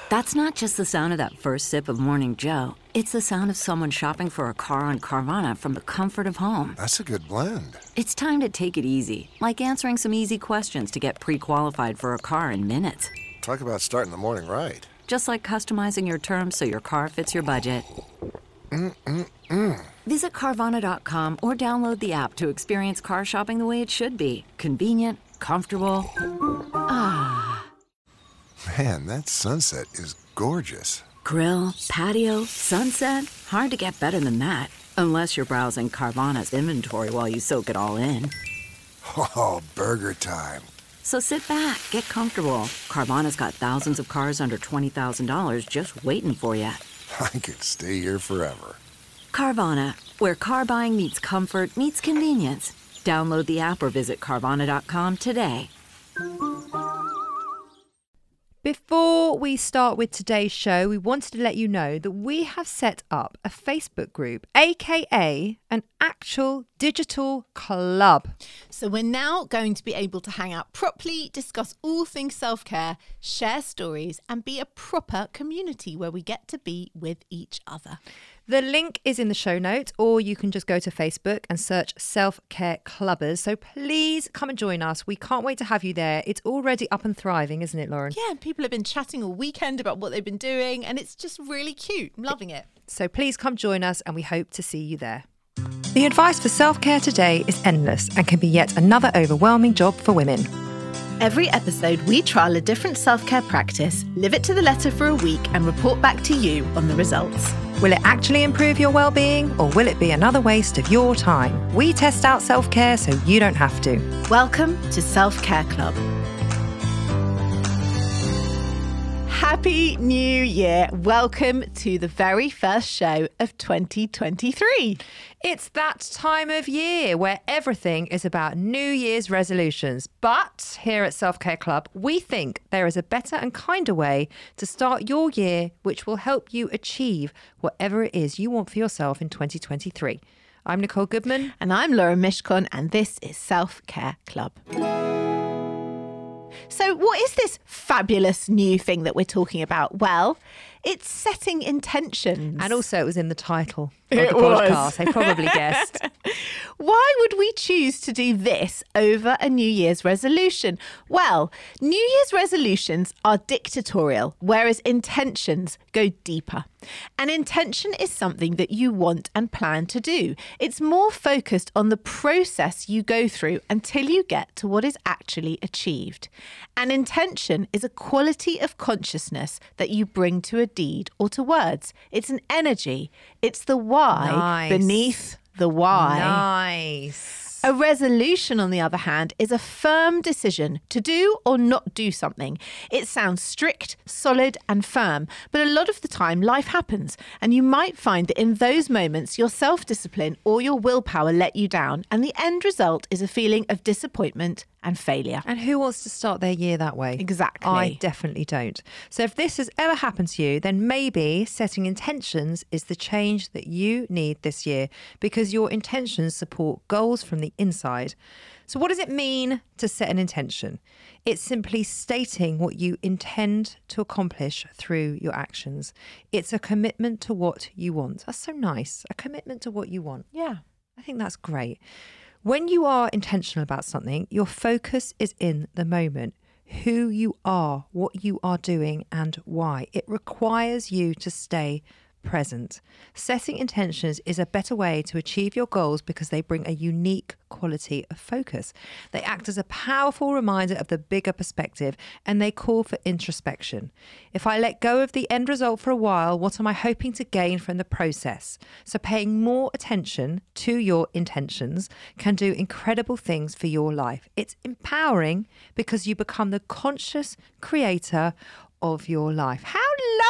That's not just the sound of that first sip of Morning Joe. It's the sound of someone shopping for a car on Carvana from the comfort of home. That's a good blend. It's time to take it easy, like answering some easy questions to get pre-qualified for a car in minutes. Talk about starting the morning right. Just like customizing your terms so your car fits your budget. Visit Carvana.com or download the app to experience car shopping the way it should be. Convenient, comfortable. Man, that sunset is gorgeous. Grill, patio, sunset. Hard to get better than that. Unless you're browsing Carvana's inventory while you soak it all in. Oh, burger time. So sit back, get comfortable. Carvana's got thousands of cars under $20,000 just waiting for you. I could stay here forever. Carvana, where car buying meets comfort meets convenience. Download the app or visit Carvana.com today. Before we start with today's show, we wanted to let you know that we have set up a Facebook group, aka an actual digital club. So we're now going to be able to hang out properly, discuss all things self-care, share stories, and be a proper community where we get to be with each other. The link is in the show notes, or you can just go to Facebook and search Self-Care Clubbers. So please come and join us. We can't wait to have you there. It's already up and thriving, isn't it, Lauren? Yeah, and people have been chatting all weekend about what they've been doing, and it's just really cute. I'm loving it. So please come join us, and we hope to see you there. The advice for self-care today is endless and can be yet another overwhelming job for women. Every episode, we trial a different self-care practice, live it to the letter for a week, and report back to you on the results. Will it actually improve your well-being, or will it be another waste of your time? We test out self-care so you don't have to. Welcome to Self-Care Club. Happy New Year. Welcome to the very first show of 2023. It's that time of year where everything is about New Year's resolutions. But here at Self-Care Club, we think there is a better and kinder way to start your year which will help you achieve whatever it is you want for yourself in 2023. I'm Nicole Goodman. And I'm Laura Mishkon, and this is Self-Care Club. So what is this fabulous new thing that we're talking about? Well, it's setting intentions. And also it was in the title of the podcast. They probably guessed. Why would we choose to do this over a New Year's resolution? Well, New Year's resolutions are dictatorial, whereas intentions go deeper. An intention is something that you want and plan to do. It's more focused on the process you go through until you get to what is actually achieved. An intention is a quality of consciousness that you bring to a deed or to words. It's an energy. It's the why beneath the why. Nice. A resolution, on the other hand, is a firm decision to do or not do something. It sounds strict, solid, and firm, but a lot of the time life happens, and you might find that in those moments your self-discipline or your willpower let you down, and the end result is a feeling of disappointment and failure. And who wants to start their year that way? Exactly. I definitely don't. So if this has ever happened to you, then maybe setting intentions is the change that you need this year, because your intentions support goals from the inside. So what does it mean to set an intention? It's simply stating what you intend to accomplish through your actions. It's a commitment to what you want. That's so nice. A commitment to what you want. Yeah. I think that's great. When you are intentional about something, your focus is in the moment, who you are, what you are doing, and why. It requires you to stay present. Setting intentions is a better way to achieve your goals because they bring a unique quality of focus. They act as a powerful reminder of the bigger perspective, and they call for introspection. If I let go of the end result for a while, what am I hoping to gain from the process? So paying more attention to your intentions can do incredible things for your life. It's empowering because you become the conscious creator of your life. How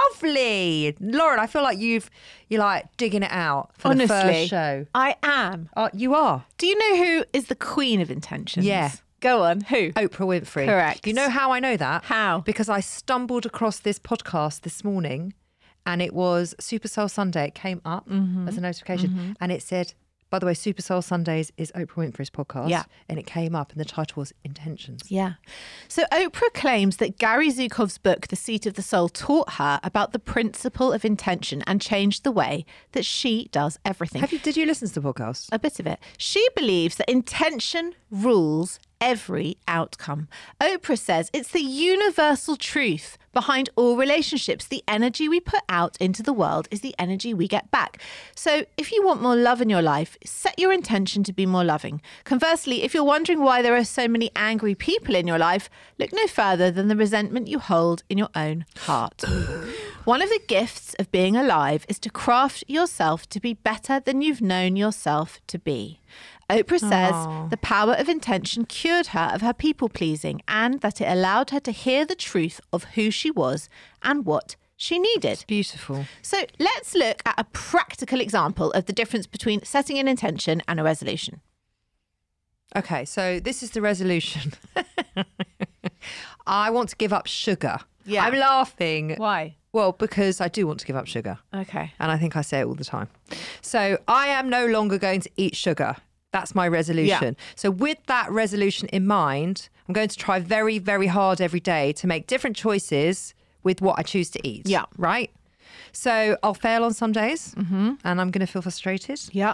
lovely. Lauren, I feel like you're like digging it out for the first show. I am. You are. Do you know who is the queen of intentions? Yeah. Go on. Who? Oprah Winfrey. Correct. You know how I know that? How? Because I stumbled across this podcast this morning, and it was Super Soul Sunday. It came up as a notification, and it said, By the way, Super Soul Sundays is Oprah Winfrey's podcast. Yeah. And it came up and the title was Intentions. Yeah. So Oprah claims that Gary Zukav's book, The Seat of the Soul, taught her about the principle of intention and changed the way that she does everything. Did you listen to the podcast? A bit of it. She believes that intention rules every outcome. Oprah says it's the universal truth behind all relationships. The energy we put out into the world is the energy we get back. So if you want more love in your life, set your intention to be more loving. Conversely, if you're wondering why there are so many angry people in your life, look no further than the resentment you hold in your own heart. One of the gifts of being alive is to craft yourself to be better than you've known yourself to be. Oprah says the power of intention cured her of her people-pleasing and that it allowed her to hear the truth of who she was and what she needed. Beautiful. So let's look at a practical example of the difference between setting an intention and a resolution. Okay, so this is the resolution. I want to give up sugar. Yeah. I'm laughing. Why? Well, because I do want to give up sugar. Okay. And I think I say it all the time. So I am no longer going to eat sugar. That's my resolution. Yeah. So with that resolution in mind, I'm going to try very, very hard every day to make different choices with what I choose to eat. Yeah. Right? So I'll fail on some days and I'm going to feel frustrated. Yeah.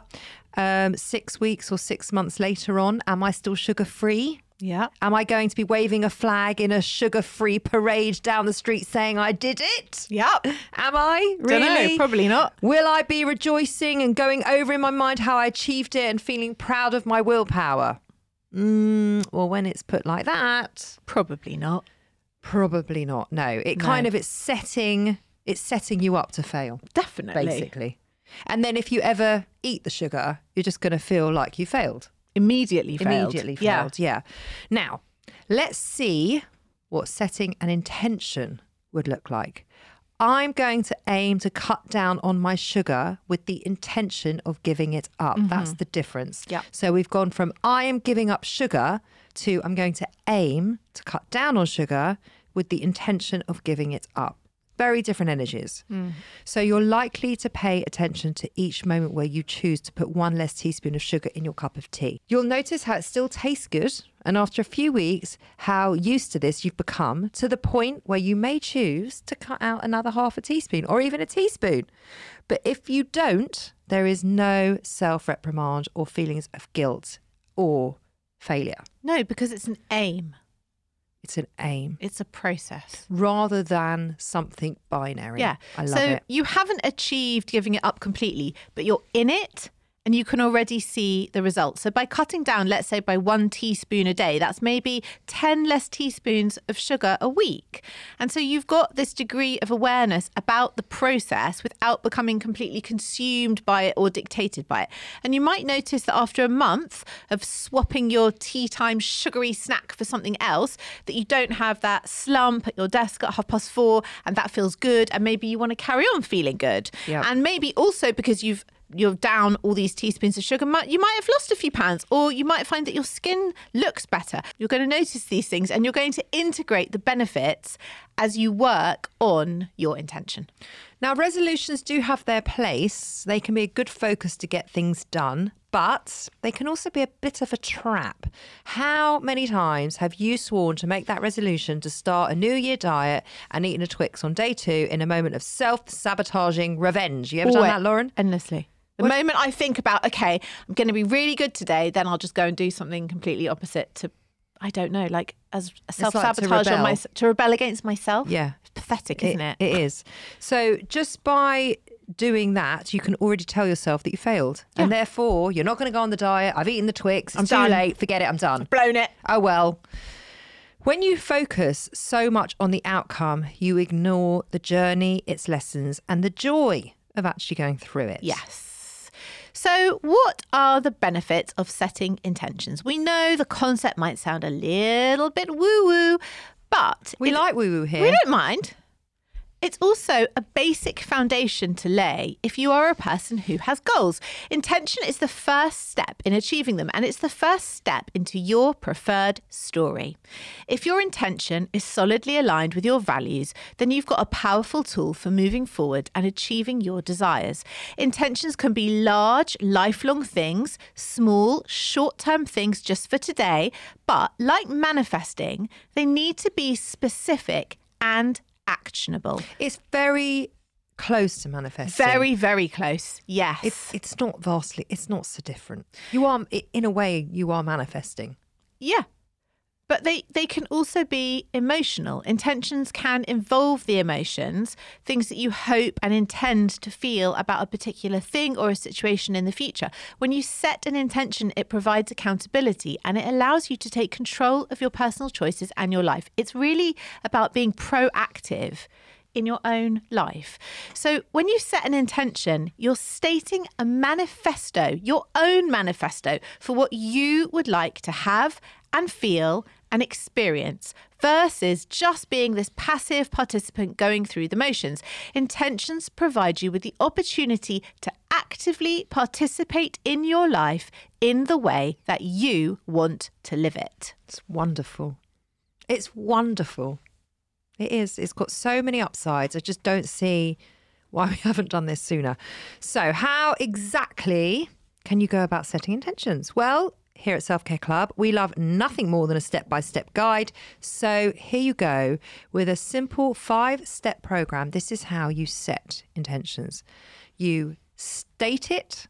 6 weeks or 6 months later on, am I still sugar-free? Yeah. Am I going to be waving a flag in a sugar-free parade down the street saying I did it? Yep. Am I? Really? Dunno, probably not. Will I be rejoicing and going over in my mind how I achieved it and feeling proud of my willpower? Well, when it's put like that, Probably not. probably not. No, it's setting you up to fail, Definitely. basically. And then if you ever eat the sugar, you're just going to feel like you failed. Immediately failed. Yeah. Now, let's see what setting an intention would look like. I'm going to aim to cut down on my sugar with the intention of giving it up. That's the difference. Yeah. So we've gone from I am giving up sugar to I'm going to aim to cut down on sugar with the intention of giving it up. Very different energies. So you're likely to pay attention to each moment where you choose to put one less teaspoon of sugar in your cup of tea. You'll notice how it still tastes good. And after a few weeks, how used to this you've become to the point where you may choose to cut out another half a teaspoon or even a teaspoon. But if you don't, there is no self-reprimand or feelings of guilt or failure. No, because it's an aim. It's an aim It's a process. rather than something binary. Yeah. I love so it. you haven't achieved giving it up completely, but you're in it and you can already see the results. So by cutting down, let's say by 1 teaspoon a day, that's maybe 10 less teaspoons of sugar a week. And so you've got this degree of awareness about the process without becoming completely consumed by it or dictated by it. And you might notice that after a month of swapping your tea time sugary snack for something else, that you don't have that slump at your desk at 4:30 and that feels good. And maybe you want to carry on feeling good. Yeah. And maybe also because you're down all these teaspoons of sugar, you might have lost a few pounds, or you might find that your skin looks better. You're going to notice these things and you're going to integrate the benefits as you work on your intention. Now, resolutions do have their place. They can be a good focus to get things done, but they can also be a bit of a trap. How many times have you sworn to make that resolution to start a New Year diet and eaten a Twix on day 2 in a moment of self-sabotaging revenge? You ever done that, Lauren? Endlessly. The moment I think about, okay, I'm going to be really good today, then I'll just go and do something completely opposite to, I don't know, like as a self-sabotage rebel. to rebel against myself. Yeah. It's pathetic, isn't it? It is. So just by doing that, you can already tell yourself that you failed. And therefore, you're not going to go on the diet. I've eaten the Twix. It's too done. late. Forget it. I'm done. Blown it. Oh, well. When you focus so much on the outcome, you ignore the journey, its lessons, and the joy of actually going through it. Yes. So what are the benefits of setting intentions? We know the concept might sound a little bit woo-woo, but We like woo-woo here. we don't mind. It's also a basic foundation to lay if you are a person who has goals. Intention is the first step in achieving them, and it's the first step into your preferred story. If your intention is solidly aligned with your values, then you've got a powerful tool for moving forward and achieving your desires. Intentions can be large, lifelong things, small, short-term things just for today, but like manifesting, they need to be specific and actionable. It's very close to manifesting. Very, very close. Yes. It's not so different. You are, in a way, you are manifesting. Yeah. But they can also be emotional. Intentions can involve the emotions, things that you hope and intend to feel about a particular thing or a situation in the future. When you set an intention, it provides accountability and it allows you to take control of your personal choices and your life. It's really about being proactive in your own life. So when you set an intention, you're stating a manifesto, your own manifesto for what you would like to have and feel and experience versus just being this passive participant going through the motions. Intentions provide you with the opportunity to actively participate in your life in the way that you want to live it. It's wonderful. It's wonderful. It is. It's got so many upsides. I just don't see why we haven't done this sooner. So how exactly can you go about setting intentions? Well, here at Self Care Club, we love nothing more than a step-by-step guide. So here you go with a simple 5-step program. This is how you set intentions. You state it,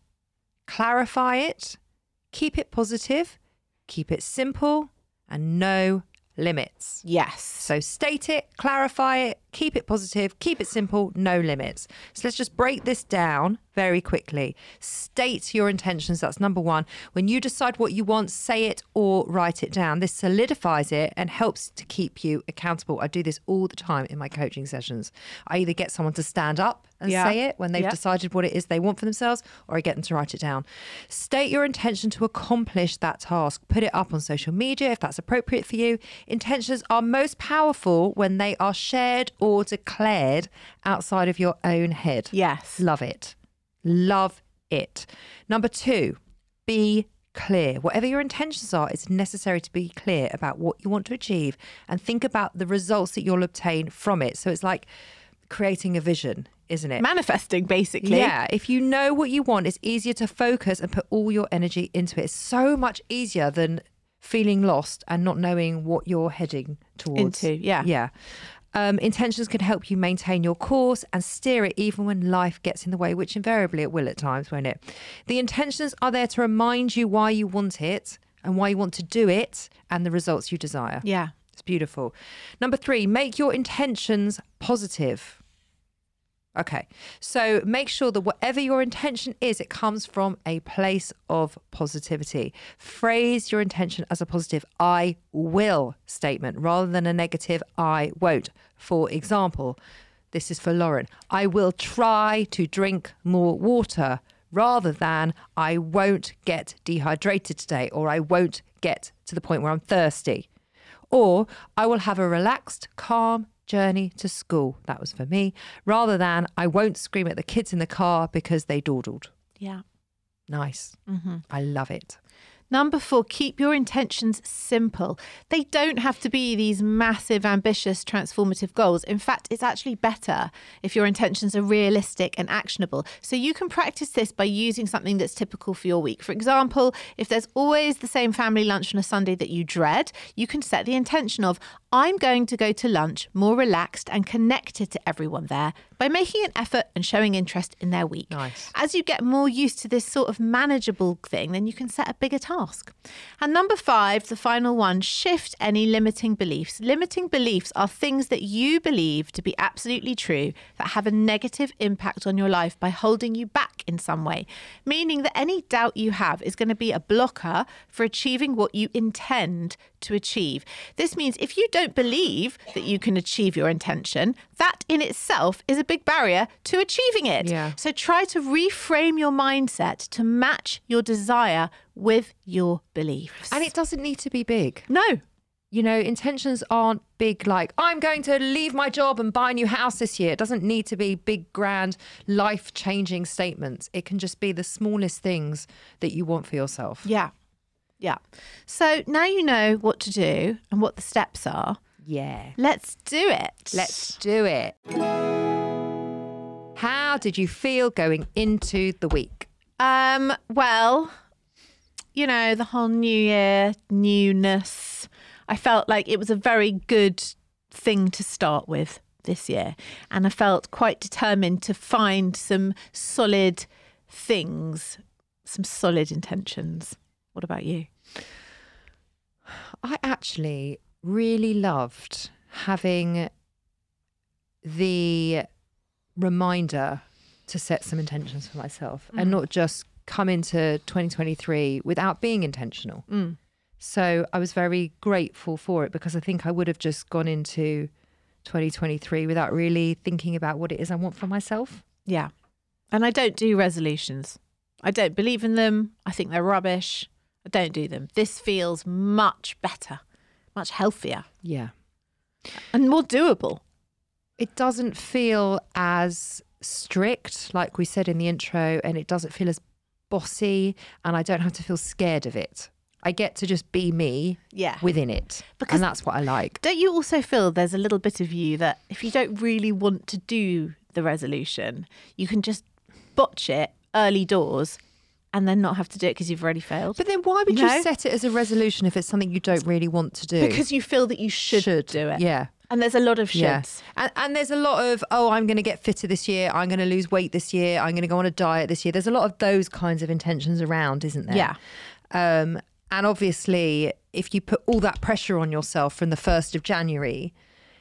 clarify it, keep it positive, keep it simple, and no limits. Yes. So state it, clarify it, keep it positive, keep it simple, no limits. So let's just break this down very quickly. State your intentions. That's number one. When you decide what you want, say it or write it down. This solidifies it and helps to keep you accountable. I do this all the time in my coaching sessions. I either get someone to stand up and say it when they've decided what it is they want for themselves, or I get them to write it down. State your intention to accomplish that task. Put it up on social media if that's appropriate for you. Intentions are most powerful when they are shared or declared outside of your own head. Yes. Love it. Love it. Number 2, be clear. Whatever your intentions are, it's necessary to be clear about what you want to achieve and think about the results that you'll obtain from it. So it's like creating a vision, isn't it? Manifesting, basically. Yeah. If you know what you want, it's easier to focus and put all your energy into it. It's so much easier than feeling lost and not knowing what you're heading towards. Yeah. Intentions can help you maintain your course and steer it even when life gets in the way, which invariably it will at times, won't it? The intentions are there to remind you why you want it and why you want to do it and the results you desire. Yeah. It's beautiful. Number 3, make your intentions positive. Okay, so make sure that whatever your intention is, it comes from a place of positivity. Phrase your intention as a positive I will statement rather than a negative I won't. For example, this is for Lauren. I will try to drink more water rather than I won't get dehydrated today, or I won't get to the point where I'm thirsty. Or I will have a relaxed, calm journey to school. That was for me. Rather than I won't scream at the kids in the car because they dawdled. Yeah. Nice. I love it. Number 4, keep your intentions simple. They don't have to be these massive, ambitious, transformative goals. In fact, it's actually better if your intentions are realistic and actionable. So you can practice this by using something that's typical for your week. For example, if there's always the same family lunch on a Sunday that you dread, you can set the intention of, I'm going to go to lunch more relaxed and connected to everyone there by making an effort and showing interest in their week. Nice. As you get more used to this sort of manageable thing, then you can set a bigger task. And number 5, the final one, shift any limiting beliefs. Limiting beliefs are things that you believe to be absolutely true that have a negative impact on your life by holding you back in some way, meaning that any doubt you have is going to be a blocker for achieving what you intend to achieve. This means if you don't believe that you can achieve your intention, that in itself is a big barrier to achieving it. Yeah. So try to reframe your mindset to match your desire with your beliefs. And it doesn't need to be big. No. You know, intentions aren't big like, I'm going to leave my job and buy a new house this year. It doesn't need to be big, grand, life-changing statements. It can just be the smallest things that you want for yourself. Yeah. Yeah. So now you know what to do and what the steps are. Yeah. Let's do it. Let's do it. How did you feel going into the week? Well, you know, the whole new year, newness. I felt like it was a very good thing to start with this year. And I felt quite determined to find some solid things, some solid intentions. What about you? I actually really loved having the reminder to set some intentions for myself and not just come into 2023 without being intentional. So I was very grateful for it, because I think I would have just gone into 2023 without really thinking about what it is I want for myself. Yeah. And I don't do resolutions. I don't believe in them. I think they're rubbish. I don't do them. This feels much better, much healthier, Yeah. and more doable. It doesn't feel as strict, like we said in the intro, and it doesn't feel as bossy, and I don't have to feel scared of it. I get to just be me within it. Because- And that's what I like. Don't you also feel there's a little bit of you that if you don't really want to do the resolution, you can just botch it early doors and then not have to do it because you've already failed? But then why would you No? set it as a resolution if it's something you don't really want to do? Because you feel that you should do it. Yeah. And there's a lot of Yeah. shoulds. And there's a lot of, oh, I'm going to get fitter this year. I'm going to lose weight this year. I'm going to go on a diet this year. There's a lot of those kinds of intentions around, isn't there? Yeah. And obviously, if you put all that pressure on yourself from the 1st of January,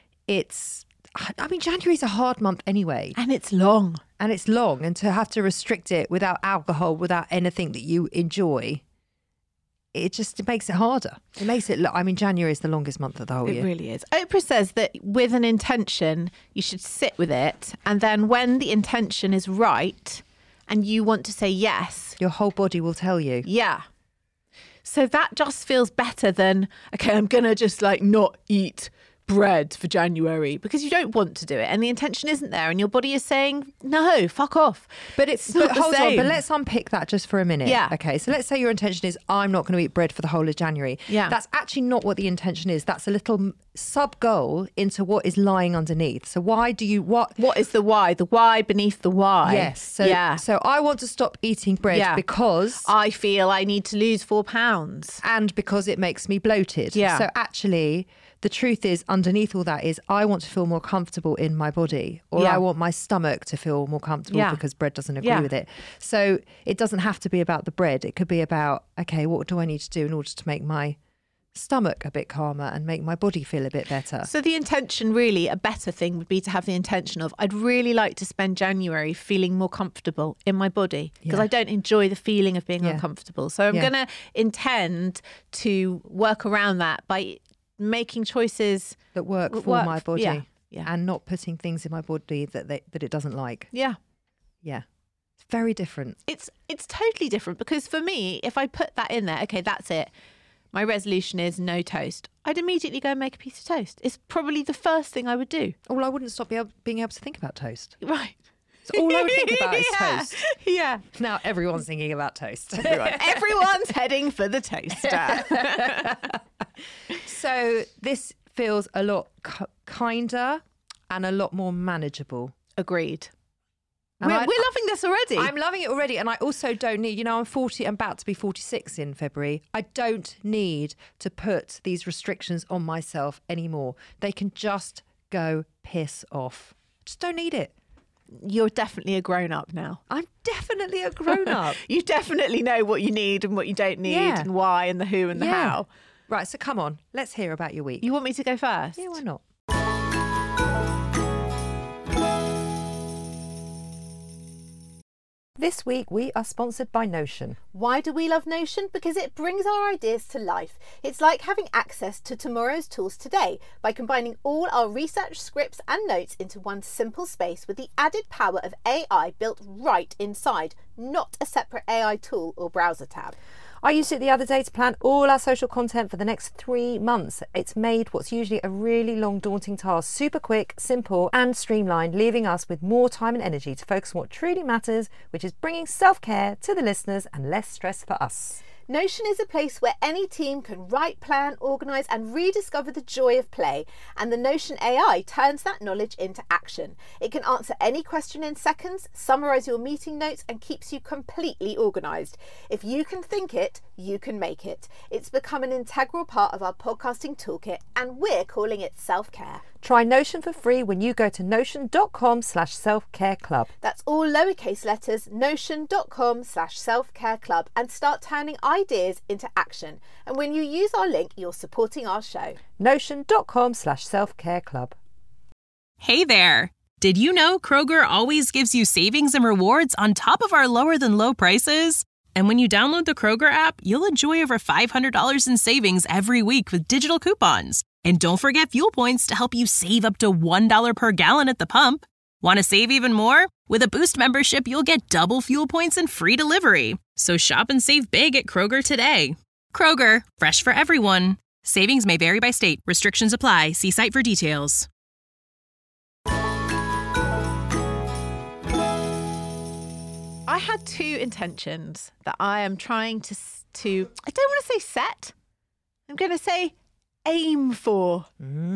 January's a hard month anyway. And it's long. And it's long. And to have to restrict it without alcohol, without anything that you enjoy, it makes it harder. It makes it, January is the longest month of the whole It year. really is. Oprah says that with an intention, you should sit with it. And then when the intention is right and you want to say yes, Your whole body will tell you. yeah. So that just feels better than, okay, I'm going to just not eat bread for January, because you don't want to do it and the intention isn't there and your body is saying, no, fuck off. But not the hold on, same. but let's unpick that just for a minute. Yeah. Okay, so let's say your intention is, I'm not going to eat bread for the whole of January. Yeah. That's actually not what the intention is. That's a little sub goal into what is lying underneath. So why do you, what is the why? The why beneath the why. Yes. So, yeah. so I want to stop eating bread Yeah. because, I feel I need to lose 4 pounds. and because it makes me bloated. Yeah. So actually, the truth is, underneath all that is, I want to feel more comfortable in my body, or Yeah. I want my stomach to feel more comfortable Yeah. because bread doesn't agree Yeah. with it. So it doesn't have to be about the bread. It could be about, okay, what do I need to do in order to make my stomach a bit calmer and make my body feel a bit better? So the intention, really, a better thing would be to have the intention of, I'd really like to spend January feeling more comfortable in my body, because Yeah. I don't enjoy the feeling of being Yeah. uncomfortable. So I'm Yeah. going to intend to work around that by making choices That work for work- my body, yeah, yeah. and not putting things in my body that it doesn't like. Yeah. Yeah, it's very different. It's totally different, because for me, if I put that in there, okay, that's it. My resolution is no toast. I'd immediately go and make a piece of toast. It's probably the first thing I would do. Well, I wouldn't stop being able to think about toast. Right. So all I would think about is Yeah. toast. Yeah. Now everyone's thinking about toast. Everyone's heading for the toaster. So this feels a lot kinder and a lot more manageable. Agreed. And We're I- loving this already. I'm loving it already. And I also don't need, I'm 40, I'm about to be 46 in February. I don't need to put these restrictions on myself anymore. They can just go piss off. Just don't need it. You're definitely a grown up now. I'm definitely a grown up. You definitely know what you need and what you don't need, Yeah. and why and the who and the Yeah. how. Right, so come on, let's hear about your week. You want me to go first? Yeah, why not? This week we are sponsored by Notion. Why do we love Notion? Because it brings our ideas to life. It's like having access to tomorrow's tools today by combining all our research, scripts and notes into one simple space with the added power of AI built right inside, not a separate AI tool or browser tab. I used it the other day to plan all our social content for the next 3 months. It's made what's usually a really long, daunting task super quick, simple and streamlined, leaving us with more time and energy to focus on what truly matters, which is bringing self-care to the listeners and less stress for us. Notion is a place where any team can write, plan, organise and rediscover the joy of play, and the Notion AI turns that knowledge into action. It can answer any question in seconds, summarise your meeting notes and keeps you completely organised. If you can think it, you can make it. It's become an integral part of our podcasting toolkit and we're calling it self-care. Try Notion for free when you go to notion.com/selfcareclub. That's all lowercase letters, notion.com/selfcareclub, and start turning ideas into action. And when you use our link, you're supporting our show. Notion.com/selfcareclub. Hey there! Did you know Kroger always gives you savings and rewards on top of our lower than low prices? And when you download the Kroger app, you'll enjoy over $500 in savings every week with digital coupons. And don't forget fuel points to help you save up to $1 per gallon at the pump. Want to save even more? With a Boost membership, you'll get double fuel points and free delivery. So shop and save big at Kroger today. Kroger, fresh for everyone. Savings may vary by state. Restrictions apply. See site for details. I had 2 intentions that I am trying to I don't want to say set. I'm going to say aim for.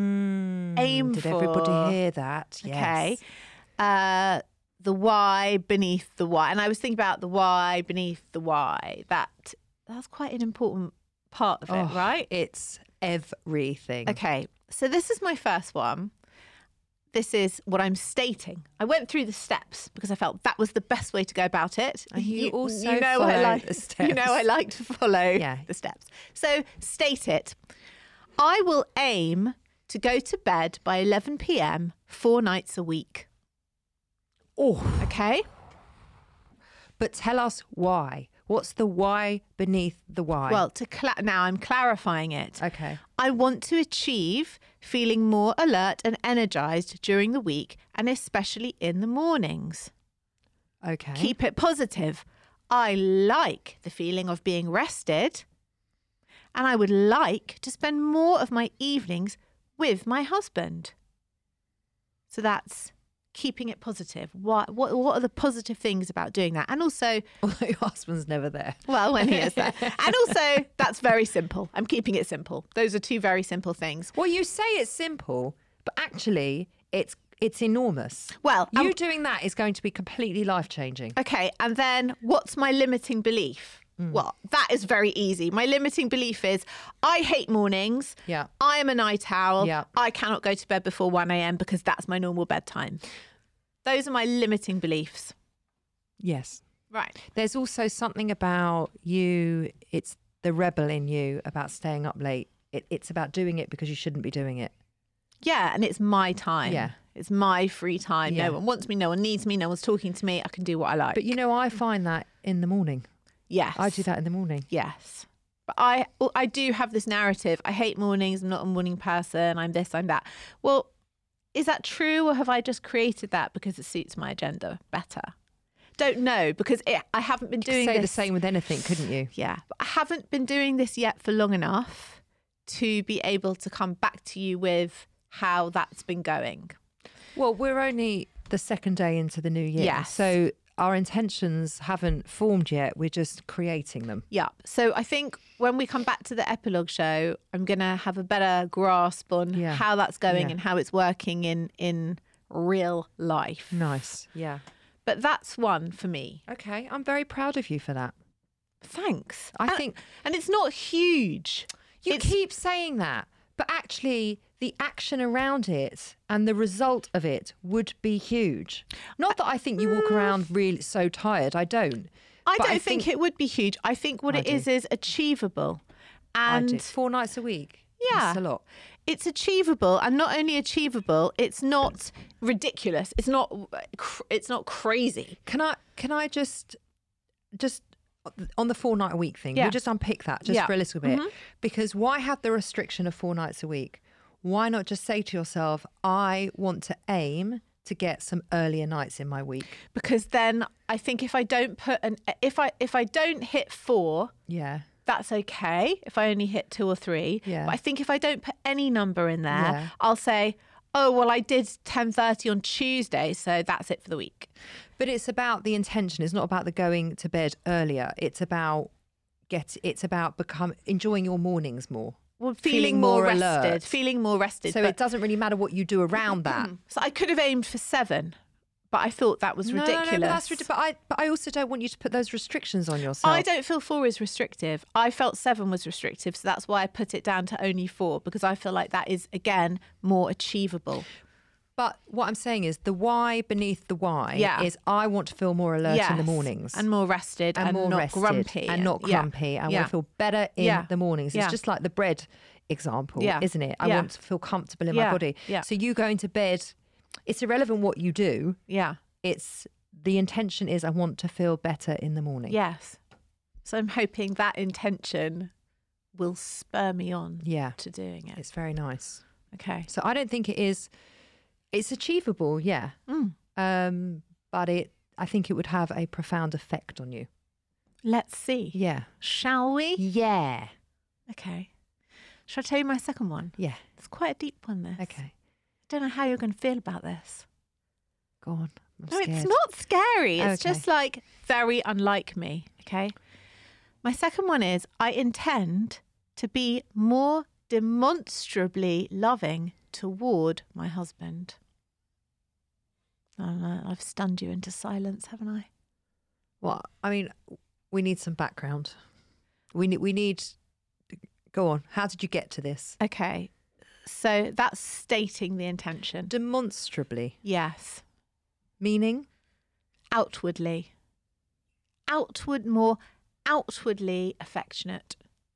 Aim Did for. everybody hear that? Okay. Yes. The why beneath the why. And I was thinking about the why beneath the why. That's quite an important part of it, right? It's everything. Okay. So this is my first one. This is what I'm stating. I went through the steps because I felt that was the best way to go about it. And you also you know follow I like the steps. You know I like to follow the steps. So state it. I will aim to go to bed by 11 p.m. 4 nights a week. Oh, Okay? but tell us why. What's the why beneath the why? Well, now I'm clarifying it. Okay. I want to achieve feeling more alert and energized during the week and especially in the mornings. Okay. Keep it positive. I like the feeling of being rested and I would like to spend more of my evenings with my husband. So that's keeping it positive. What are the positive things about doing that? And also, Although your husband's never there. well, when he is there. And also, that's very simple. I'm keeping it simple. Those are 2 very simple things. Well, you say it's simple, but actually it's enormous. Well, you doing that is going to be completely life-changing. okay. And then what's my limiting belief? Well, that is very easy. My limiting belief is I hate mornings. Yeah. I am a night owl. Yeah. I cannot go to bed before 1 a.m. because that's my normal bedtime. Those are my limiting beliefs. Yes. Right. There's also something about you, it's the rebel in you about staying up late. It's about doing it because you shouldn't be doing it. Yeah. And it's my time. Yeah. It's my free time. Yeah. No one wants me. No one needs me. No one's talking to me. I can do what I like. But I find that in the morning. yes. I do that in the morning. Yes. But I do have this narrative. I hate mornings. I'm not a morning person. I'm this, I'm that. Well, is that true or have I just created that because it suits my agenda better? Don't know because I haven't been doing Say this. the same with anything, couldn't you? Yeah. But I haven't been doing this yet for long enough to be able to come back to you with how that's been going. Well, we're only the second day into the new year. Yes. So our intentions haven't formed yet. We're just creating them. Yeah. So I think when we come back to the epilogue show, I'm going to have a better grasp on Yeah. how that's going Yeah. and how it's working in real life. Nice. Yeah. But that's one for me. Okay. I'm very proud of you for that. Thanks. I think- and it's not huge. You It's- keep saying that, but actually the action around it and the result of it would be huge. Not that I think you walk around really so tired. I don't. I But don't think it would be huge. I think what I it is achievable. I And do. 4 nights a week. Yeah. That's a lot. it's achievable, and not only achievable, it's not ridiculous. It's not crazy. Can I just on the 4 night a week thing, Yeah. we'll just unpick that just Yeah. for a little bit. Because why have the restriction of 4 nights a week? Why not just say to yourself, I want to aim to get some earlier nights in my week? Because then I think if I don't put if I don't hit 4, Yeah. that's okay if I only hit 2 or 3. Yeah. But I think if I don't put any number in there, Yeah. I'll say, oh, well, I did 10:30 on Tuesday, so that's it for the week. But it's about the intention. It's not about the going to bed earlier. It's about enjoying your mornings more. Well, Feeling feeling more more rested. alert. Feeling more rested. So but- it doesn't really matter what you do around that. So I could have aimed for 7, but I thought that was ridiculous. No, but that's ridiculous. But I also don't want you to put those restrictions on yourself. I don't feel 4 is restrictive. I felt 7 was restrictive, so that's why I put it down to only 4, because I feel like that is, again, more achievable. But what I'm saying is the why beneath the why Yeah. is I want to feel more alert in the mornings. And more rested and, more not rested grumpy. and not Yeah. grumpy. I Yeah. want to feel better in Yeah. the mornings. It's Yeah. just like the bread example, Yeah. isn't it? I Yeah. want to feel comfortable in my Yeah. body. Yeah. So you going to bed, it's irrelevant what you do. Yeah. It's the intention is I want to feel better in the morning. Yes. So I'm hoping that intention will spur me on Yeah. to doing it. It's very nice. Okay. So I don't think it's achievable, yeah. But I think it would have a profound effect on you. Let's see. Yeah. Shall we? Yeah. Okay. Shall I tell you my second one? Yeah. It's quite a deep one, this. Okay. I don't know how you're going to feel about this. Go on. I'm No, scared. it's not scary. It's Okay. just like very unlike me. Okay. My second one is I intend to be more demonstrably loving toward my husband. I don't know, I've stunned you into silence, haven't I? Well, I mean, we need some background. We need. Go on. How did you get to this? Okay. So that's stating the intention. Demonstrably, Yes. meaning Outwardly. More outwardly affectionate.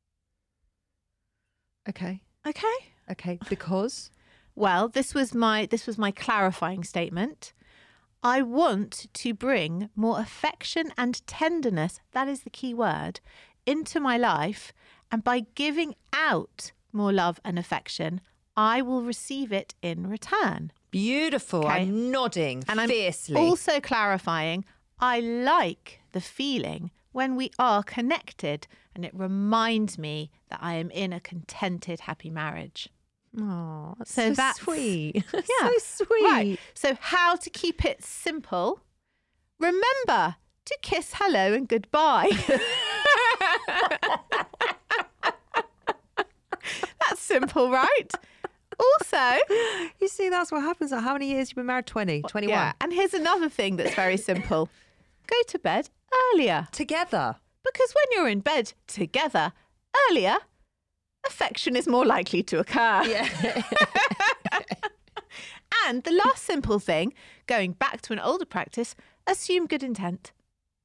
okay, Okay. because Well, this was my clarifying statement. I want to bring more affection and tenderness, that is the key word, into my life, and by giving out more love and affection, I will receive it in return. beautiful. Okay. I'm nodding And I'm fiercely. also clarifying, I like the feeling when we are connected, and it reminds me that I am in a contented, happy marriage. Oh, that's So so that's- sweet. That's Yeah. so sweet. Right. So how to keep it simple? Remember to kiss hello and goodbye. That's simple, right? Also, You see, that's what happens. How many years you've been married? 20, 21. yeah. And here's another thing that's very simple. Go to bed earlier. Together. Because when you're in bed together earlier, affection is more likely to occur. Yeah. And the last simple thing, going back to an older practice, assume good intent.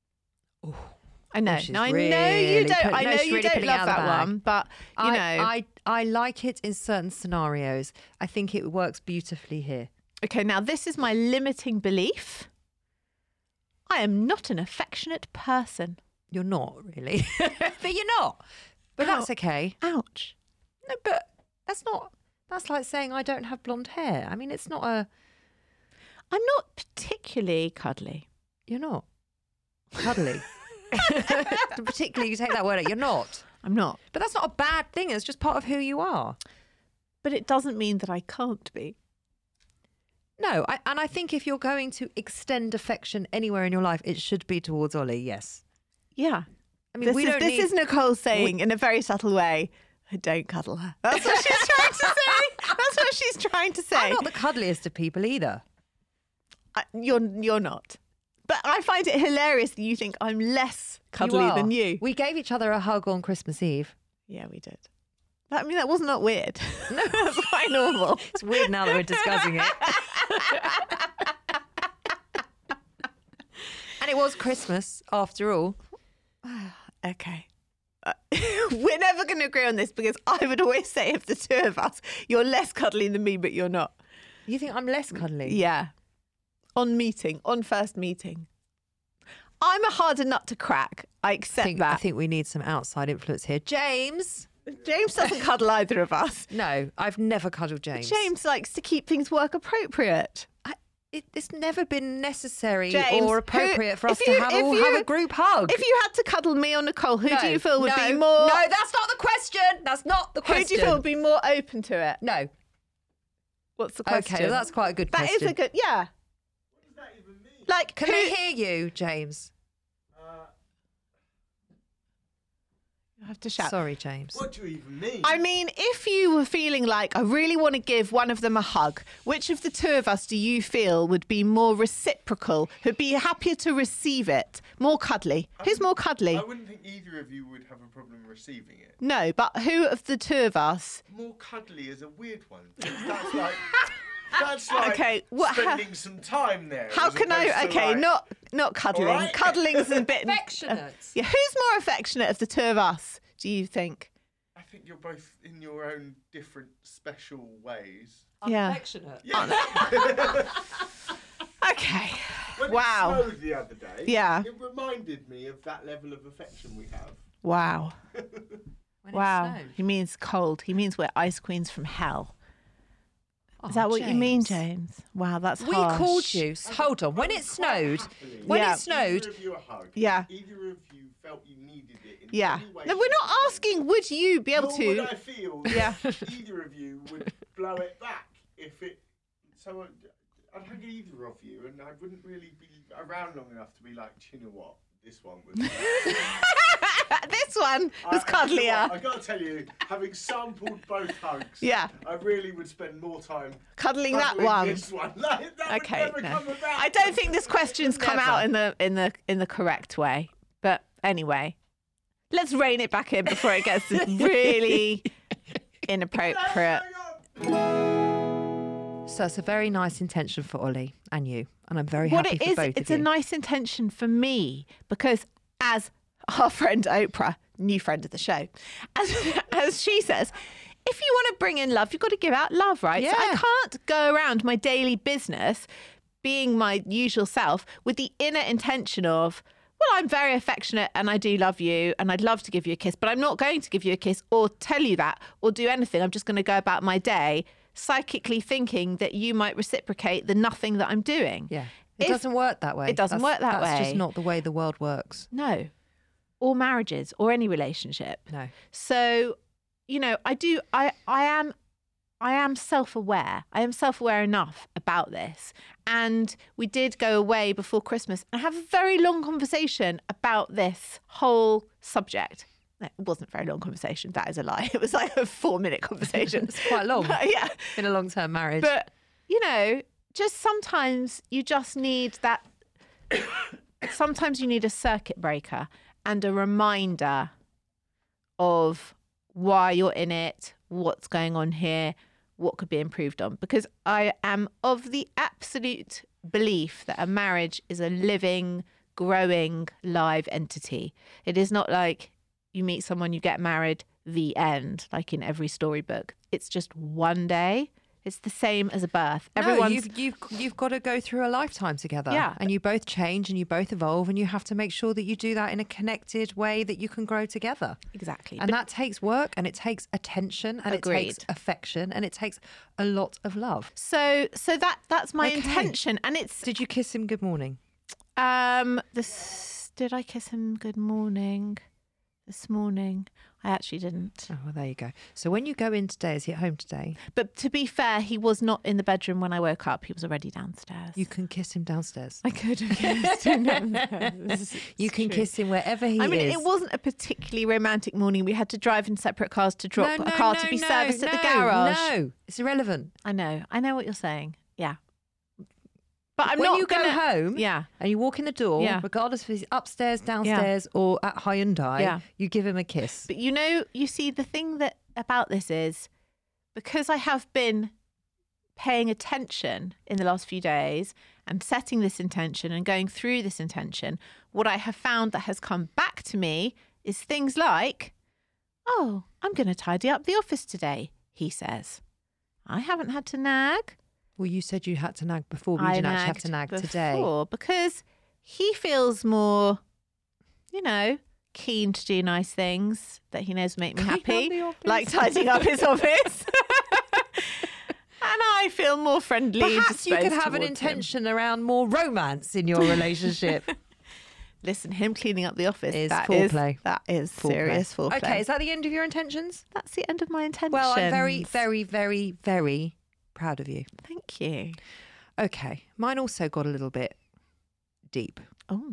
I know. she's Now, I know really you don't. put- I no, know she's you really don't putting it out love of the that bag. one, but you know. I like it in certain scenarios. I think it works beautifully here. Okay, now this is my limiting belief. I am not an affectionate person. You're not really, but you're not. But that's Ow. okay. Ouch. No, but that's not. That's like saying I don't have blonde hair. I mean, it's not a. I'm not particularly cuddly. You're not cuddly. Particularly, you take that word out. You're not. I'm not. But that's not a bad thing. It's just part of who you are. But it doesn't mean that I can't be. No, and I think if you're going to extend affection anywhere in your life, it should be towards Ollie. Yes. Yeah. I mean, This is Nicole saying in a very subtle way, I don't cuddle her. That's what she's trying to say. That's what she's trying to say. I'm not the cuddliest of people either. You're not. But I find it hilarious that you think I'm less cuddly are. than you. We gave each other a hug on Christmas Eve. Yeah, we did. I mean, that was not weird. No, that's quite normal. It's weird now that we're discussing it. And it was Christmas after all. Okay. We're never going to agree on this because I would always say of the two of us, you're less cuddly than me, but you're not. You think I'm less cuddly? Yeah. On first meeting. I'm a harder nut to crack. I accept that. I think we need some outside influence here. James. James doesn't cuddle either of us. No, I've never cuddled James. James likes to keep things work appropriate. It's never been necessary James, or appropriate for us if to you- have if you- a group hug. If you had to cuddle me or Nicole, who do you feel would be more... No, that's not the question. That's not the question. Who do you feel would be more open to it? No. What's the question? Okay, well, that's quite a good That question. is a good... Yeah. What does that even mean? Like, Can who... they hear you, James? I have to shout. Sorry, James. What do you even mean? I mean, if you were feeling like, I really want to give one of them a hug, which of the two of us do you feel would be more reciprocal, who'd be happier to receive it? More cuddly? Who's more cuddly? I wouldn't think either of you would have a problem receiving it. No, but who of the two of us? More cuddly is a weird one. That's like... That's like Okay, spending some time there. How as can opposed I... to Okay, like- not cuddling. All right. Cuddling's a bit... Affectionate. Yeah, who's more affectionate of the two of us, do you think? I think you're both in your own different special ways. Yeah. Affectionate. Okay. When Wow. it snowed the other day, Yeah. it reminded me of that level of affection we have. Wow. When it Wow. snowed. He means cold. He means we're ice queens from hell. Oh, Is that what you mean, James? James? Wow, that's We harsh. called you. Hold on. When it snowed, when Yeah. it snowed, Either of you a hug. Yeah. Either of you felt you needed it. In Yeah. any way, No, we're not asking, would you be able Nor to? would I feel Yeah. that either of you would blow it back if it. So I'd hug either of you, and I wouldn't really be around long enough to be like, do you know what? This one was. This one was cuddlier. I gotta tell you, having sampled both hugs, Yeah. I really would spend more time Cuddling that cuddling one. This one. Like, that Okay. would never No. come about. I don't think this question's come out in the correct way. But anyway, let's rein it back in before it gets really inappropriate. so it's a very nice intention for Ollie and you, and I'm very What happy it for is, both it's of you. a nice intention for me because as our friend Oprah, new friend of the show, as she says, if you want to bring in love, you've got to give out love, right? So I Yeah. can't go around my daily business being my usual self with the inner intention of, well, I'm very affectionate and I do love you and I'd love to give you a kiss, but I'm not going to give you a kiss or tell you that or do anything. I'm just going to go about my day psychically thinking that you might reciprocate the nothing that I'm doing. Yeah. It If- doesn't work that way. It doesn't work that That's way. just not the way the world works. No. Or marriages or any relationship. No. So, you know, I am self-aware. I am self-aware enough about this. And we did go away before Christmas and have a very long conversation about this whole subject. No, it wasn't a very long conversation. That is a lie. It was like a 4-minute conversation. It's quite long. Yeah. In a long-term marriage. But, you know, just sometimes you just need that. Sometimes you need a circuit breaker and a reminder of why you're in it, what's going on here, what could be improved on. Because I am of the absolute belief that a marriage is a living, growing, live entity. It is not like you meet someone, you get married, the end, like in every storybook. It's just one day. It's the same as a birth. Everyone's you've got to go through a lifetime together. Yeah. And you both change and you both evolve, and you have to make sure that you do that in a connected way that you can grow together. exactly. And that takes work, and it takes attention, and Agreed. it takes affection, and it takes a lot of love. So that's my Okay. intention, and it's Did you kiss him good morning? did I kiss him good morning this morning? I actually didn't. Oh, well, there you go. So when you go in today, is he at home today? But to be fair, he was not in the bedroom when I woke up. He was already downstairs. You can kiss him downstairs. I could have kissed him downstairs. You can kiss him wherever he is. I mean, it wasn't a particularly romantic morning. We had to drive in separate cars to drop a car to be serviced at the garage. No, it's irrelevant. I know what you're saying. Yeah. But I'm when not you gonna, go home Yeah. and you walk in the door, Yeah. regardless if he's upstairs, downstairs, or at Hyundai, Yeah. you give him a kiss. But you see, the thing that about this is because I have been paying attention in the last few days and setting this intention and going through this intention, what I have found that has come back to me is things like, oh, I'm going to tidy up the office today, he says. I haven't had to nag. Well, you said you had to nag before, but you didn't actually have to nag today. Before, because he feels more, keen to do nice things that he knows make me happy, the office. like tidying up his office. And I feel more friendly. Perhaps you could disposed have an towards him. intention around more romance in your relationship. Listen, him cleaning up the office Is that foreplay. That is serious foreplay. Okay, is that the end of your intentions? That's the end of my intentions. Well, I'm very, very, very, very proud of you. Thank you. Okay, mine also got a little bit deep. Oh,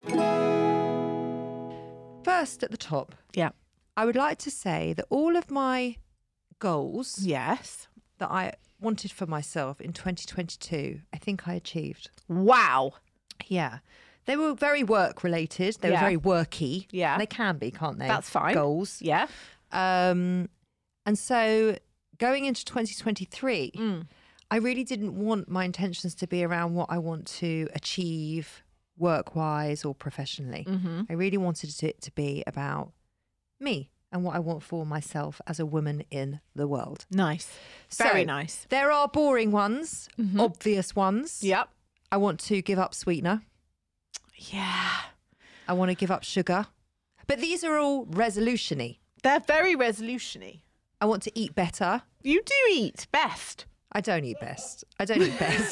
First at the top, yeah. I would like to say that all of my goals Yes. that I wanted for myself in 2022, I think I achieved. Wow. Yeah. They were very work related. They were Yeah. very worky. Yeah. And they can be, can't they? That's fine. Goals. Yeah. And so going into 2023, I really didn't want my intentions to be around what I want to achieve work-wise or professionally. I really wanted it to be about me and what I want for myself as a woman in the world. Nice. Very So, nice. There are boring ones, obvious ones. Yep. I want to give up sweetener. Yeah. I want to give up sugar. But these are all resolution-y. They're very resolution-y. I want to eat better. You do eat best. I don't eat best. I don't eat best.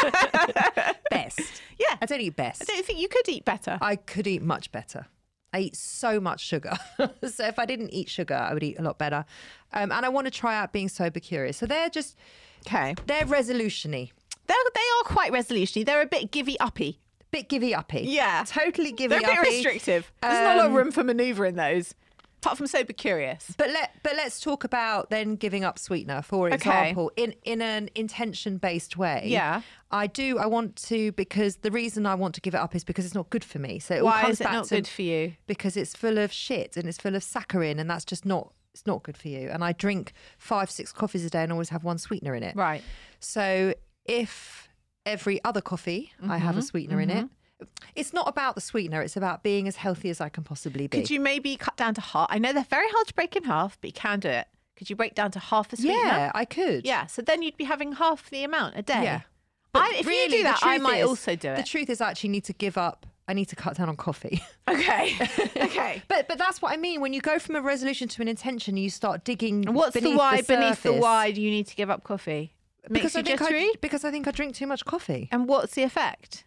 Best. Yeah. I don't eat best. I don't think you could eat better. I could eat much better. I eat so much sugar. So if I didn't eat sugar, I would eat a lot better. And I want to try out being sober curious. So they're just, Okay. they're resolution-y. They are quite resolution-y. They're a bit givey-uppy. Bit givey-uppy. Yeah. Totally They're a givey-uppy. bit restrictive. There's not a lot of room for manoeuvre in those. Apart from sober curious. But let's talk about then giving up sweetener, for example, in an intention-based way. Yeah. I want to, because the reason I want to give it up is because it's not good for me. So it all Why comes is it back not to, good for you? Because it's full of shit and it's full of saccharin, and that's just not, it's not good for you. And I drink 5-6 coffees a day and always have one sweetener in it. Right. So if every other coffee I have a sweetener in it, it's not about the sweetener, it's about being as healthy as I can possibly be. Could you maybe cut down to half? I know they're very hard to break in half, but you can do it. Could you break down to half a sweetener? Yeah, I could. Yeah, so then you'd be having half the amount a day. Yeah. If you do the that, I truth might is- also do The it. truth is, I actually need to give up. I need to cut down on coffee. Okay. Okay. But that's what I mean. When you go from a resolution to an intention, you start digging. And what's the beneath why beneath the surface. why do you need to give up coffee? Makes you jittery? Because I think I drink too much coffee. And what's the effect?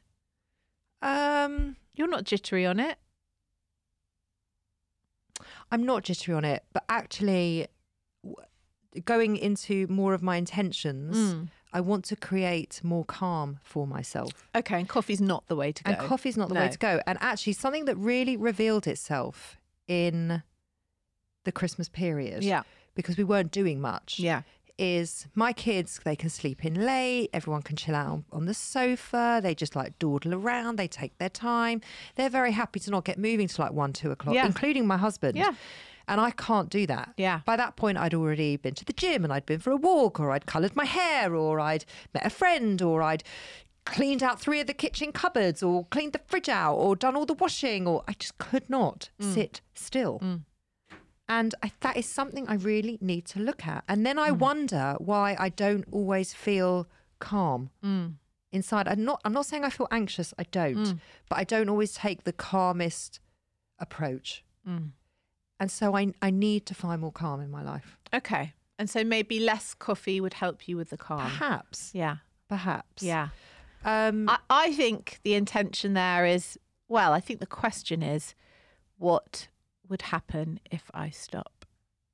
I'm You're not jittery on it. not jittery on it, but actually, going into more of my intentions, I want to create more calm for myself. Okay, and coffee's not the way to go. And coffee's not the way to go. And actually, something that really revealed itself in the Christmas period, Yeah. because we weren't doing much, Yeah. is my kids, they can sleep in late, everyone can chill out on the sofa, they just like dawdle around, they take their time. They're very happy to not get moving till like 1-2 o'clock, Yeah. including my husband. Yeah. And I can't do that. Yeah. By that point, I'd already been to the gym and I'd been for a walk, or I'd coloured my hair, or I'd met a friend, or I'd cleaned out 3 of the kitchen cupboards, or cleaned the fridge out, or done all the washing, or I just could not sit still. And that is something I really need to look at. And then I wonder why I don't always feel calm inside. I'm not saying I feel anxious. I don't. But I don't always take the calmest approach. And so I need to find more calm in my life. Okay. And so maybe less coffee would help you with the calm. Perhaps. Yeah. Perhaps. Yeah. I think the intention there is, well, I think the question is, what would happen if I stop?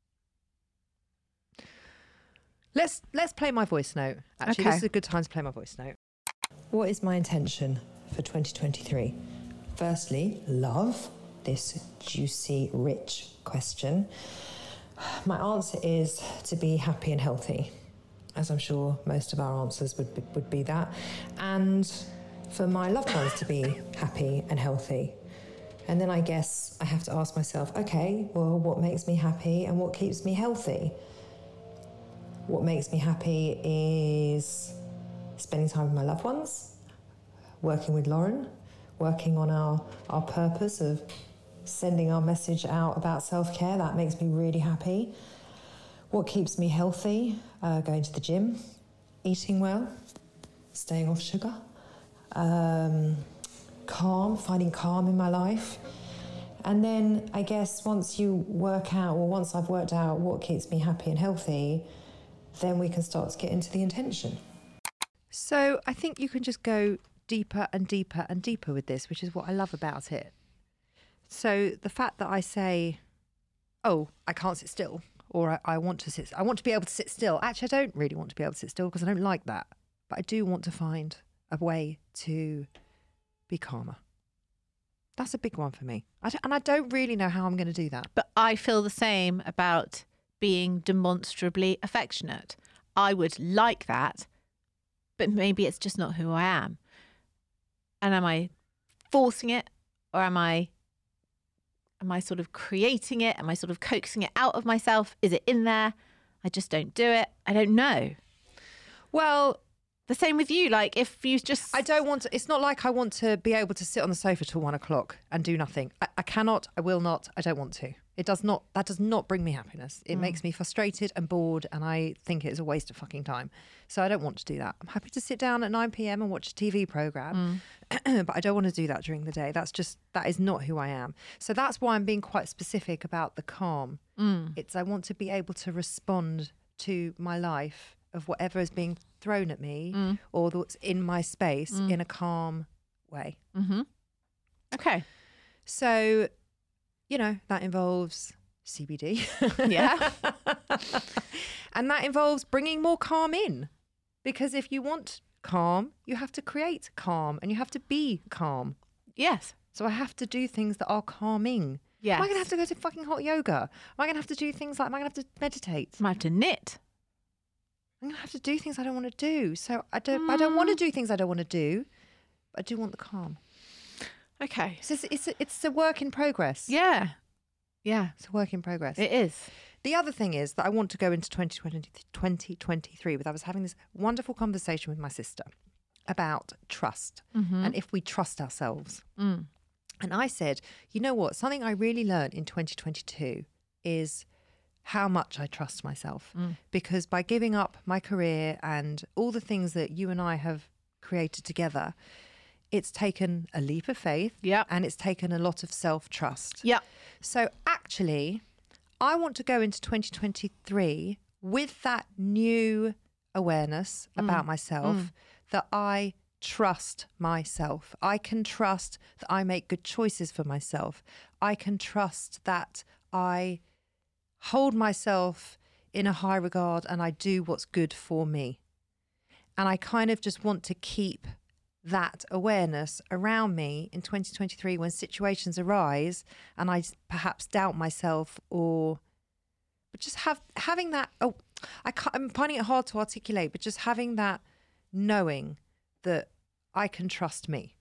Let's play my voice note. Actually, Okay. this is a good time to play my voice note. What is my intention for 2023? Firstly, love this juicy, rich question. My answer is to be happy and healthy, as I'm sure most of our answers would be that. And for my loved ones to be happy and healthy. And then I guess I have to ask myself, okay, well, what makes me happy and what keeps me healthy? What makes me happy is spending time with my loved ones, working with Lauren, working on our purpose of sending our message out about self-care. That makes me really happy. What keeps me healthy? Going to the gym, eating well, staying off sugar, calm, finding calm in my life. And then I guess once I've worked out what keeps me happy and healthy, then we can start to get into the intention. So I think you can just go deeper and deeper and deeper with this, which is what I love about it. So the fact that I say, oh, I can't sit still, or I want to be able to sit still. Actually, I don't really want to be able to sit still because I don't like that. But I do want to find a way to be calmer. That's a big one for me. And I don't really know how I'm going to do that. But I feel the same about being demonstrably affectionate. I would like that, but maybe it's just not who I am. And am I forcing it, or am I sort of creating it? Am I sort of coaxing it out of myself? Is it in there? I just don't do it. I don't know. Well, the same with you. Like, if you just... I don't want to... It's not like I want to be able to sit on the sofa till 1 o'clock and do nothing. I cannot. I will not. I don't want to. That does not bring me happiness. It makes me frustrated and bored, and I think it is a waste of fucking time. So I don't want to do that. I'm happy to sit down at 9 p.m. and watch a TV programme, but I don't want to do that during the day. That is not who I am. So that's why I'm being quite specific about the calm. I want to be able to respond to my life of whatever is being thrown at me or that's in my space in a calm way. Mm-hmm. Okay. So, that involves CBD. Yeah. And that involves bringing more calm in. Because if you want calm, you have to create calm and you have to be calm. Yes. So I have to do things that are calming. Yes. Am I going to have to go to fucking hot yoga? Am I going to have to do things like, am I going to have to meditate? I might have to knit. I'm going to have to do things I don't want to do. So I don't want to do things I don't want to do, but I do want the calm. Okay. So it's a work in progress. Yeah. Yeah. It's a work in progress. It is. The other thing is that I want to go into 2023 with, I was having this wonderful conversation with my sister about trust and if we trust ourselves. And I said, you know what? Something I really learned in 2022 is how much I trust myself. Because by giving up my career and all the things that you and I have created together, it's taken a leap of faith and it's taken a lot of self-trust. Yeah. So actually, I want to go into 2023 with that new awareness about myself that I trust myself. I can trust that I make good choices for myself. I can trust that I hold myself in a high regard and I do what's good for me. And I kind of just want to keep that awareness around me in 2023 when situations arise and I perhaps doubt myself but just having that, I'm finding it hard to articulate, but just having that knowing that I can trust me.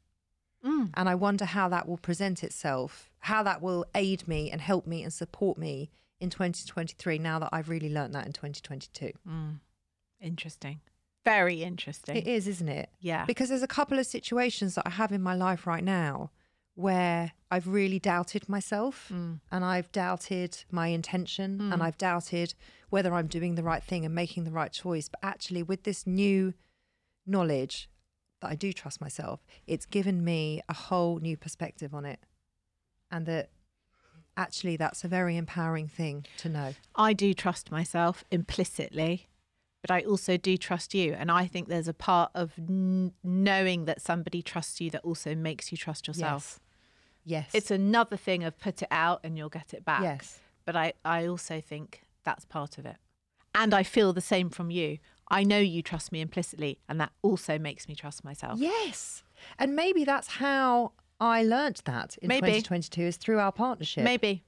And I wonder how that will present itself, how that will aid me and help me and support me in 2023 now that I've really learnt that in 2022. Interesting. Very interesting. It is, isn't it? Yeah. Because there's a couple of situations that I have in my life right now where I've really doubted myself and I've doubted my intention and I've doubted whether I'm doing the right thing and making the right choice. But actually with this new knowledge that I do trust myself, it's given me a whole new perspective on it. And that actually that's a very empowering thing to know. I do trust myself implicitly, but I also do trust you. And I think there's a part of knowing that somebody trusts you that also makes you trust yourself. Yes. It's another thing of put it out and you'll get it back. Yes. But I also think that's part of it. And I feel the same from you. I know you trust me implicitly, and that also makes me trust myself. Yes. And maybe that's how I learnt that in 2022 is through our partnership. Maybe.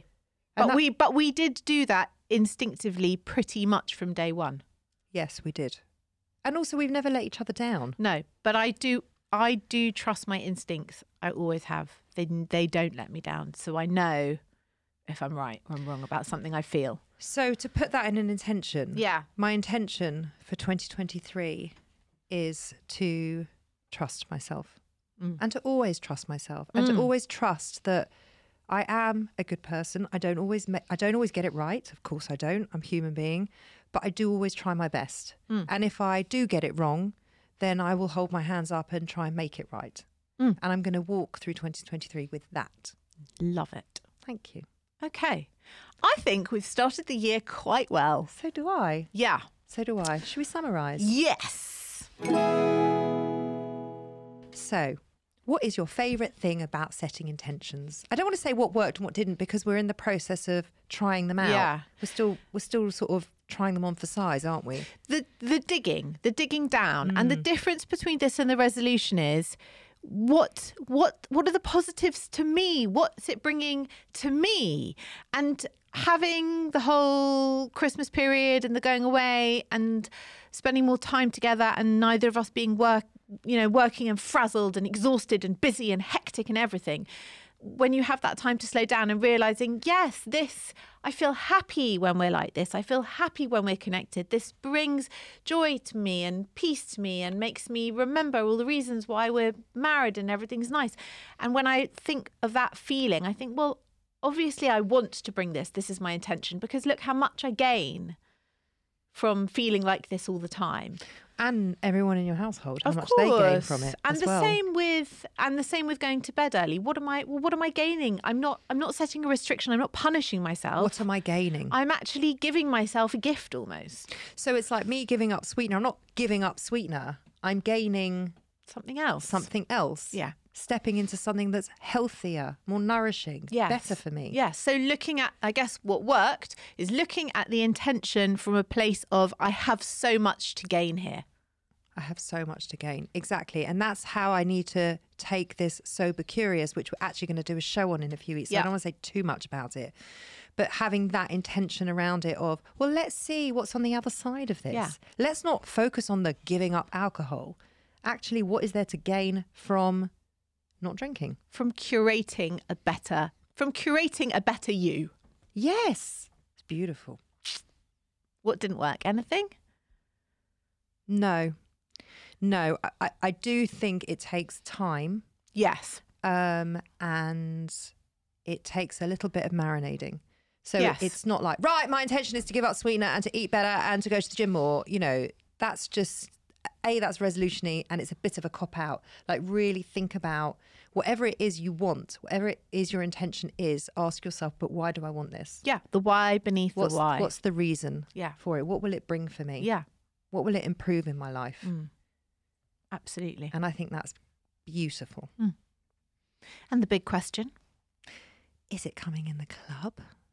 And But we did do that instinctively pretty much from day one. Yes, we did. And also we've never let each other down. No, but I do trust my instincts. I always have. They don't let me down. So I know if I'm right or I'm wrong about something I feel. So to put that in an intention. Yeah. My intention for 2023 is to trust myself and to always trust myself and to always trust that I am a good person. I don't always get it right. Of course I don't. I'm a human being, but I do always try my best. And if I do get it wrong, then I will hold my hands up and try and make it right. And I'm going to walk through 2023 with that. Love it. Thank you. Okay. I think we've started the year quite well. So do I. Yeah. So do I. Should we summarise? Yes. So, what is your favourite thing about setting intentions? I don't want to say what worked and what didn't because we're in the process of trying them out. Yeah. We're still sort of trying them on for size, aren't we? The digging down, and the difference between this and the resolution is what are the positives to me? What's it bringing to me? And having the whole Christmas period and the going away and spending more time together, and neither of us being working and frazzled and exhausted and busy and hectic and everything. When you have that time to slow down and realizing, yes, I feel happy when we're like this. I feel happy when we're connected. This brings joy to me and peace to me and makes me remember all the reasons why we're married and everything's nice. And when I think of that feeling, I think, well, obviously I want to bring this. This is my intention, because look how much I gain from feeling like this all the time. And everyone in your household, how Of much course. they gain from it. And as the well. same with going to bed early. What am I gaining? I'm not setting a restriction. I'm not punishing myself. What am I gaining? I'm actually giving myself a gift almost. So it's like me giving up sweetener. I'm not giving up sweetener. I'm gaining Something else. something else. Yeah. Stepping into something that's healthier, more nourishing, Yes. better for me. Yes. So looking at, I guess what worked is looking at the intention from a place of, I have so much to gain here. I have so much to gain. Exactly. And that's how I need to take this Sober Curious, which we're actually going to do a show on in a few weeks. So Yeah. I don't want to say too much about it, but having that intention around it of, well, let's see what's on the other side of this. Yeah. Let's not focus on the giving up alcohol. Actually, what is there to gain from not drinking? From curating a better you. Yes. It's beautiful. What didn't work? Anything? No, I do think it takes time, Yes. and it takes a little bit of marinating. So Yes. it's not like, right, my intention is to give up sweetener and to eat better and to go to the gym more. That's just, that's resolution-y, and it's a bit of a cop-out. Like, really think about whatever it is you want, whatever it is your intention is, ask yourself, but why do I want this? Yeah. The why beneath the why. What's the reason Yeah. for it? What will it bring for me? Yeah. What will it improve in my life? Absolutely. And I think that's beautiful. And the big question? Is it coming in the club?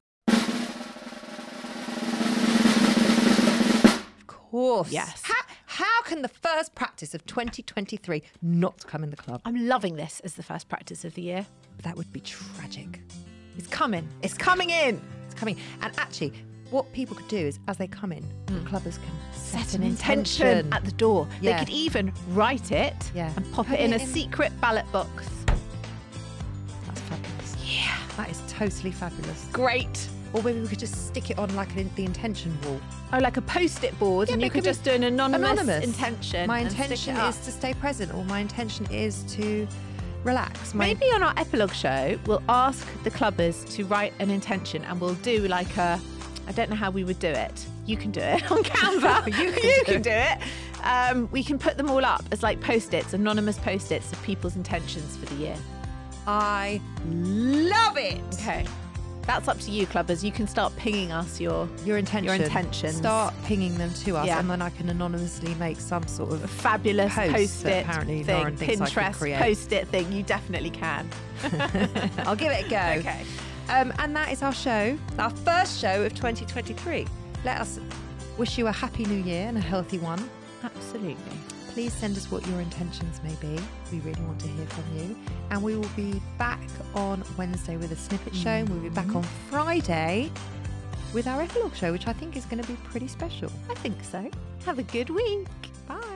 Of course. Yes. How can the first practice of 2023 not come in the club? I'm loving this as the first practice of the year. That would be tragic. It's coming. It's coming in. It's coming. And actually, what people could do is, as they come in, the clubbers can set an intention at the door. Yeah. They could even write it and pop it in a secret ballot box. That's fabulous. Yeah. That is totally fabulous. Great. Or maybe we could just stick it on like the intention wall. Oh, like a post-it board, and but you it could could just do an anonymous intention. My and stick intention it up. is to stay present, or my intention is to relax. Maybe on our epilogue show, we'll ask the clubbers to write an intention, and we'll do like I don't know how we would do it. You can do it on Canva. you can do it. We can put them all up as like post-its, anonymous post-its of people's intentions for the year. I love it. Okay. That's up to you, clubbers. You can start pinging us your intentions. Start pinging them to us, Yeah. and then I can anonymously make some sort of fabulous post that post-it apparently thing, Lauren thinks I could Pinterest create. post-it thing. You definitely can. I'll give it a go. Okay. And that is our show, our first show of 2023. Let us wish you a happy new year and a healthy one. Absolutely. Please send us what your intentions may be. We really want to hear from you. And we will be back on Wednesday with a snippet show. And we'll be back on Friday with our epilogue show, which I think is going to be pretty special. I think so. Have a good week. Bye.